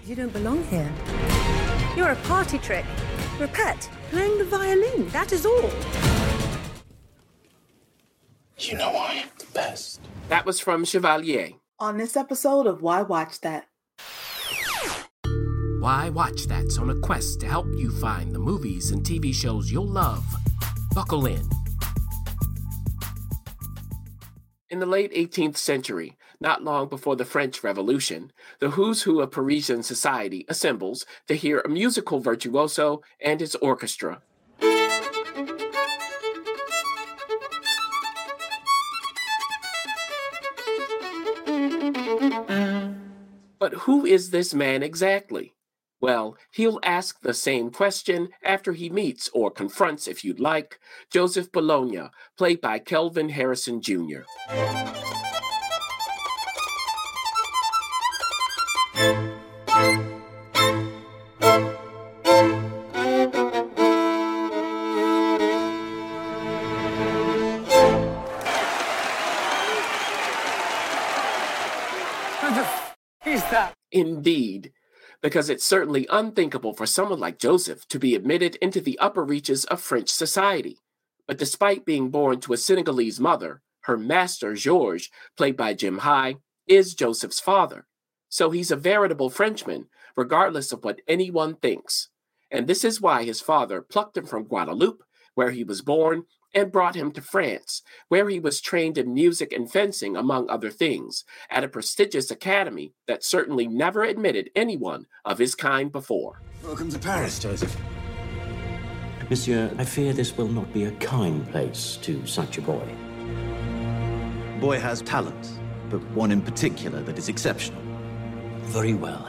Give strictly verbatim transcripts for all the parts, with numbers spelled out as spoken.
You don't belong here. You're a party trick. You're a pet, playing the violin, that is all. You know I am the best. That was from Chevalier. On this episode of Why Watch That? Why Watch That's on a quest to help you find the movies and T V shows you'll love. Buckle in. In the late eighteenth century, not long before the French Revolution, the who's who of Parisian society assembles to hear a musical virtuoso and his orchestra. But who is this man exactly? Well, he'll ask the same question after he meets, or confronts if you'd like, Joseph Bologna, played by Kelvin Harrison Junior Who the f*** is that? Indeed, because it's certainly unthinkable for someone like Joseph to be admitted into the upper reaches of French society. But despite being born to a Senegalese mother, her master, Georges, played by Jim High, is Joseph's father. So he's a veritable Frenchman, regardless of what anyone thinks. And this is why his father plucked him from Guadeloupe, where he was born, and brought him to France, where he was trained in music and fencing, among other things, at a prestigious academy that certainly never admitted anyone of his kind before. Welcome to Paris, Joseph. Monsieur, I fear this will not be a kind place to such a boy. The boy has talent, but one in particular that is exceptional. Very well.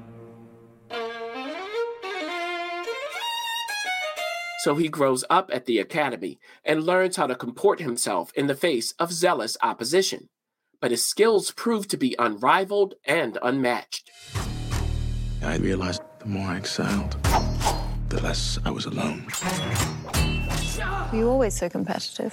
So he grows up at the academy and learns how to comport himself in the face of zealous opposition. But his skills prove to be unrivaled and unmatched. I realized the more I excelled, the less I was alone. Were you always so competitive?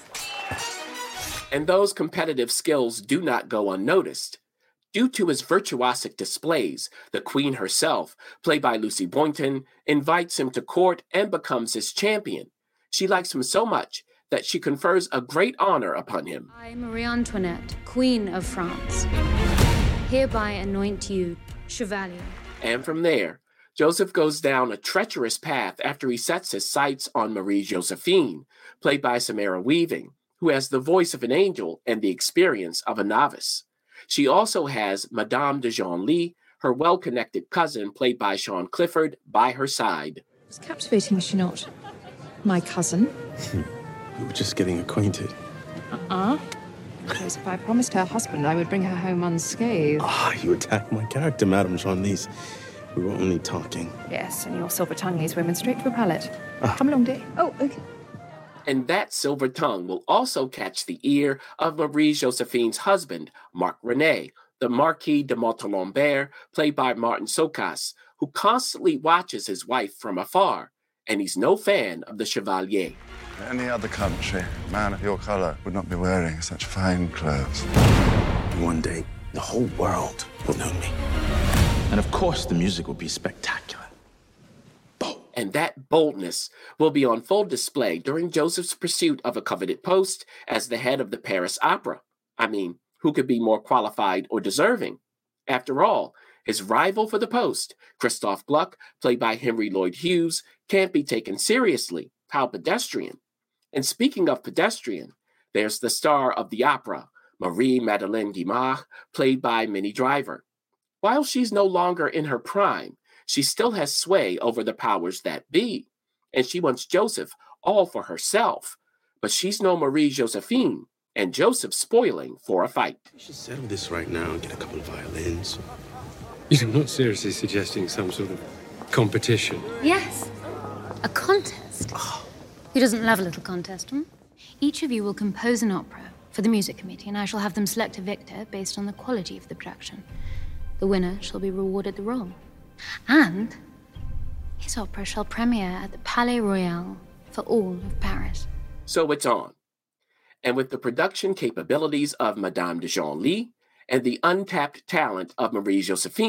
And those competitive skills do not go unnoticed. Due to his virtuosic displays, the Queen herself, played by Lucy Boynton, invites him to court and becomes his champion. She likes him so much that she confers a great honor upon him. I, Marie Antoinette, Queen of France, hereby anoint you Chevalier. And from there, Joseph goes down a treacherous path after he sets his sights on Marie Josephine, played by Samara Weaving, who has the voice of an angel and the experience of a novice. She also has Madame de Genlis, her well-connected cousin, played by Sean Clifford, by her side. It's captivating, is she not? My cousin. We were just getting acquainted. Uh-uh. Because if I promised her husband I would bring her home unscathed. Ah, you attacked my character, Madame Genlis. We were only talking. Yes, and your silver tongue leads women straight to a palate. Ah. Come along, dear. Oh, okay. And that silver tongue will also catch the ear of Marie Josephine's husband, Marc René, the Marquis de Montalembert, played by Martin Sokas, who constantly watches his wife from afar, and he's no fan of the Chevalier. In any other country, a man of your color would not be wearing such fine clothes. One day, the whole world will know me. And of course, the music will be spectacular. And that boldness will be on full display during Joseph's pursuit of a coveted post as the head of the Paris Opera. I mean, who could be more qualified or deserving? After all, his rival for the post, Christophe Gluck, played by Henry Lloyd Hughes, can't be taken seriously. How pedestrian. And speaking of pedestrian, there's the star of the opera, Marie-Madeleine Guimard, played by Minnie Driver. While she's no longer in her prime, she still has sway over the powers that be, and she wants Joseph all for herself. But she's no Marie Josephine, and Joseph's spoiling for a fight. We should settle this right now and get a couple of violins. You're not seriously suggesting some sort of competition? Yes, a contest. Oh. Who doesn't love a little contest, hmm? Each of you will compose an opera for the music committee, and I shall have them select a victor based on the quality of the production. The winner shall be rewarded the role. And his opera shall premiere at the Palais Royal for all of Paris. So it's on. And with the production capabilities of Madame de Genlis and the untapped talent of Marie Josephine,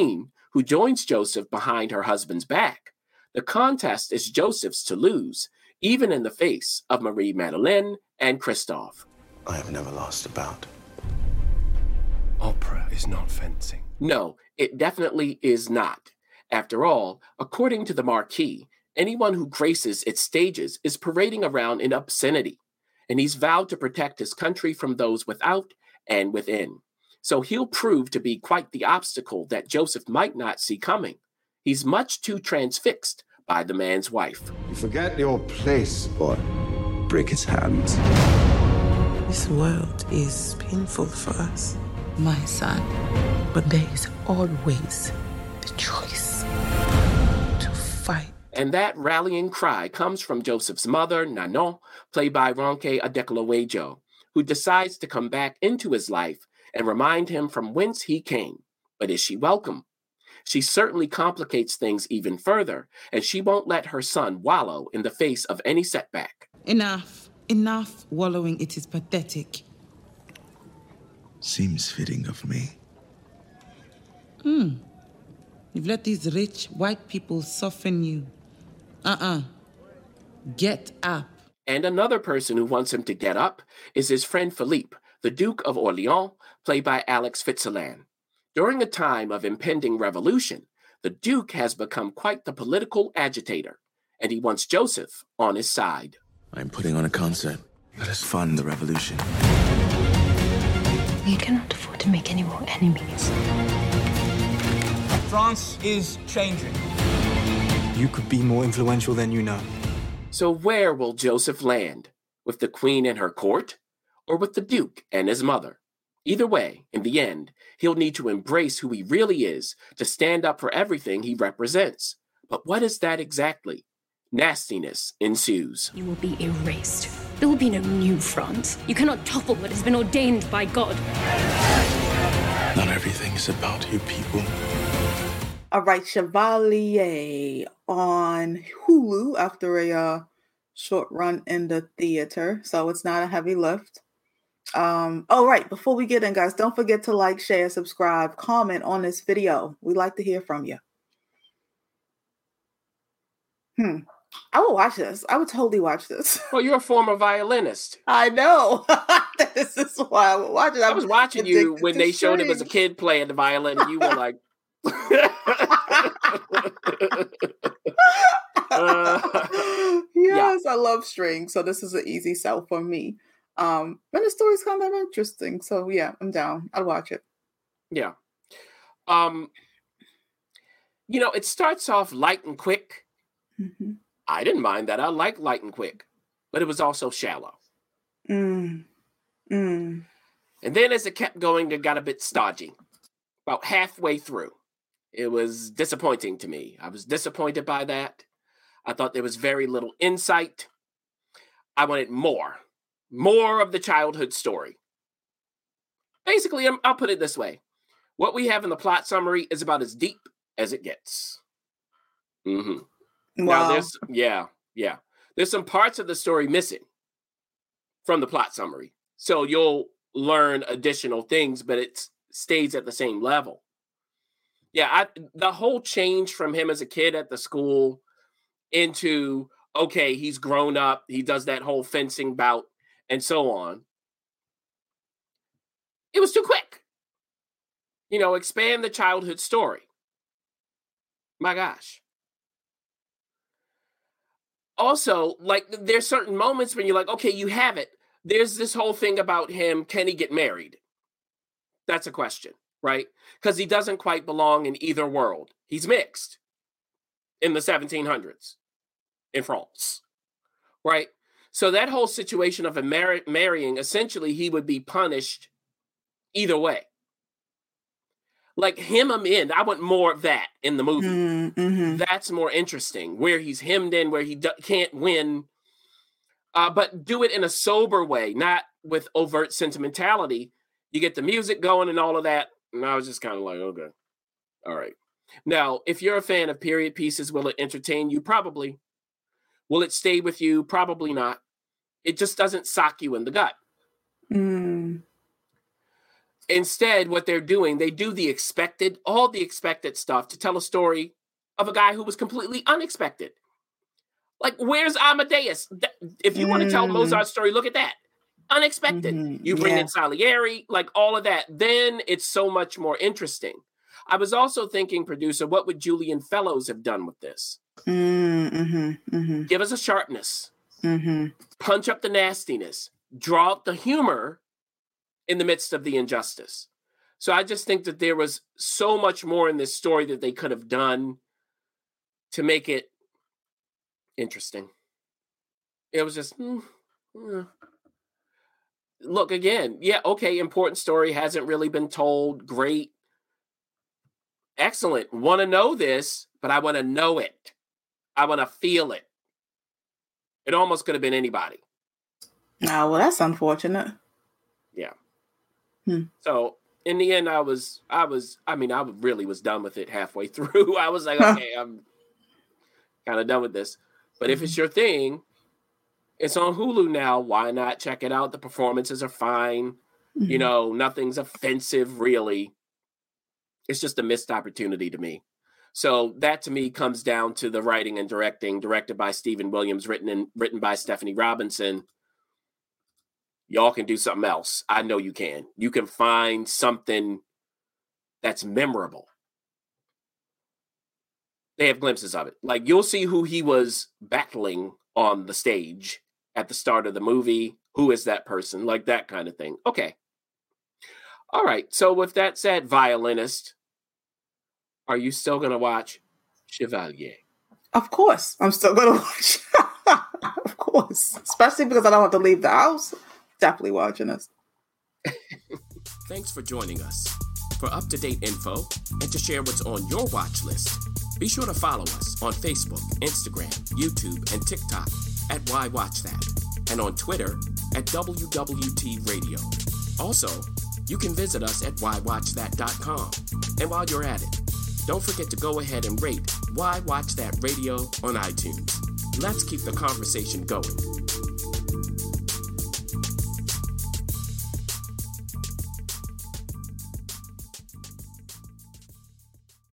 who joins Joseph behind her husband's back. The contest is Joseph's to lose, even in the face of Marie Madeleine and Christophe. I have never lost a bout. Opera is not fencing. No, it definitely is not. After all, according to the Marquis, anyone who graces its stages is parading around in obscenity, and he's vowed to protect his country from those without and within. So he'll prove to be quite the obstacle that Joseph might not see coming. He's much too transfixed by the man's wife. You forget your place, boy. Break his hands. This world is painful for us, my son. But there is always the choice to fight. And that rallying cry comes from Joseph's mother, Nanon, played by Ronke Adekulawejo, who decides to come back into his life and remind him from whence he came. But is she welcome? She certainly complicates things even further, and she won't let her son wallow in the face of any setback. Enough. Enough wallowing. It is pathetic. Seems fitting of me. Hmm. You've let these rich white people soften you. Uh-uh. Get up. And another person who wants him to get up is his friend Philippe, the Duke of Orleans, played by Alex Fitzalan. During a time of impending revolution, the Duke has become quite the political agitator, and he wants Joseph on his side. I'm putting on a concert. Let us fund the revolution. We cannot afford to make any more enemies. France is changing. You could be more influential than you know. So where will Joseph land? With the Queen and her court? Or with the Duke and his mother? Either way, in the end, he'll need to embrace who he really is to stand up for everything he represents. But what is that exactly? Nastiness ensues. You will be erased. There will be no new France. You cannot topple what has been ordained by God. Not everything is about you people. All right, Chevalier on Hulu after a uh, short run in the theater, so it's not a heavy lift. Um, all right, before we get in, guys, don't forget to like, share, subscribe, comment on this video. We'd like to hear from you. Hmm. I would watch this. I would totally watch this. Well, you're a former violinist. I know. This is why I would watch it. I was watching you when they showed him as a kid playing the violin, and you were like, uh, yes, yeah. I love strings, so this is an easy sell for me. Um, and the story's kind of interesting, so yeah, I'm down. I'll watch it. Yeah. Um, you know, it starts off light and quick. Mm-hmm. I didn't mind that. I like light and quick, but it was also shallow. Mm. Mm. And then as it kept going, it got a bit stodgy. About halfway through, it was disappointing to me. I was disappointed by that. I thought there was very little insight. I wanted more, more of the childhood story. Basically, I'll put it this way. What we have in the plot summary is about as deep as it gets. Mm-hmm. Wow. Now, there's, yeah, yeah. There's some parts of the story missing from the plot summary. So you'll learn additional things, but it stays at the same level. Yeah, I, the whole change from him as a kid at the school into, okay, he's grown up, he does that whole fencing bout, and so on. It was too quick. You know, expand the childhood story. My gosh. Also, like, there's certain moments when you're like, okay, you have it. There's this whole thing about him, can he get married? That's a question, right? Because he doesn't quite belong in either world. He's mixed in the seventeen hundreds in France, right? So that whole situation of him mar- marrying, essentially, he would be punished either way. Like, hem him in. I want more of that in the movie. Mm-hmm. That's more interesting, where he's hemmed in, where he do- can't win. Uh, but do it in a sober way, not with overt sentimentality. You get the music going and all of that. And I was just kind of like, okay, all right. Now, if you're a fan of period pieces, will it entertain you? Probably. Will it stay with you? Probably not. It just doesn't sock you in the gut. Mm. Instead, what they're doing, they do the expected, all the expected stuff to tell a story of a guy who was completely unexpected. Like, where's Amadeus? If you mm. want to tell Mozart's story, look at that. Unexpected. Mm-hmm. You bring yeah. in Salieri, like all of that. Then it's so much more interesting. I was also thinking, producer, what would Julian Fellows have done with this? Mm-hmm. Mm-hmm. Give us a sharpness. Mm-hmm. Punch up the nastiness. Draw out the humor in the midst of the injustice. So I just think that there was so much more in this story that they could have done to make it interesting. It was just, mm, mm. Look, again, yeah, okay, important story, hasn't really been told, great, excellent, want to know this, but I want to know it. I want to feel it. It almost could have been anybody. Oh, well, that's unfortunate. Yeah. Hmm. So in the end, I was, I was, I mean, I really was done with it halfway through. I was like, okay, I'm kind of done with this. But mm-hmm. if it's your thing, it's on Hulu now. Why not check it out? The performances are fine. Mm-hmm. You know, nothing's offensive, really. It's just a missed opportunity to me. So that, to me, comes down to the writing and directing, directed by Stephen Williams, written and written by Stephanie Robinson. Y'all can do something else. I know you can. You can find something that's memorable. They have glimpses of it. Like, you'll see who he was battling on the stage at the start of the movie. Who is that person? Like, that kind of thing. Okay. All right. So with that said, violinist, are you still going to watch Chevalier? Of course. I'm still going to watch. Of course. Especially because I don't have to leave the house. Definitely watching this. Thanks for joining us. For up-to-date info and to share what's on your watch list, be sure to follow us on Facebook, Instagram, YouTube, and TikTok at Why Watch That, and on Twitter at W W T Radio. Also, you can visit us at why watch that dot com. And while you're at it, don't forget to go ahead and rate Why Watch That Radio on iTunes. Let's keep the conversation going.